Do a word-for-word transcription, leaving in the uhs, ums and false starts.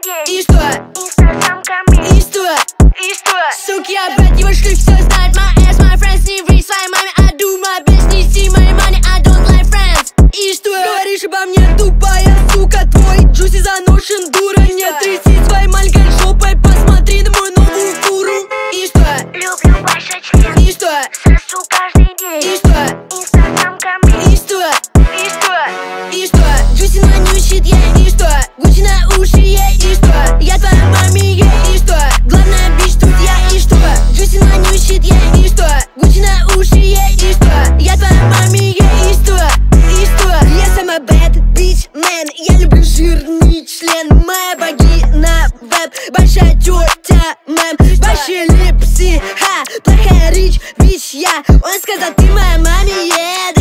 И что? И что? И что? Суки, я брат его шлюх, все знает. My ass, my friends, не ври своей маме. I do my best, не see my money, I don't like friends. И что? Говоришь обо мне, тупая сука. Твой джуси заношен, дура. Не тряси своей маленькой жопой, посмотри на мою новую фуру. И что? Люблю ваши члены. И что? Сосу каждый день. И что? Инстаграм ко мне. И что? И что? И что? Джуси манющит, yeah. И что? Гуччи на уши, yeah. И что? Я твоя маме, yeah. И что? Главная бич тут я. И что? Джуси манющит, yeah. И что? Гуччи на уши, yeah. И что? Я твоя маме, yeah. И что? И что? Я сама bad bitch, man. Я люблю жирный член. Моя вагина, веб. Большая тетя, мэм. Вообще липси, ха. Плохая рич, бич, я. Он сказал, ты моя маме, yeah.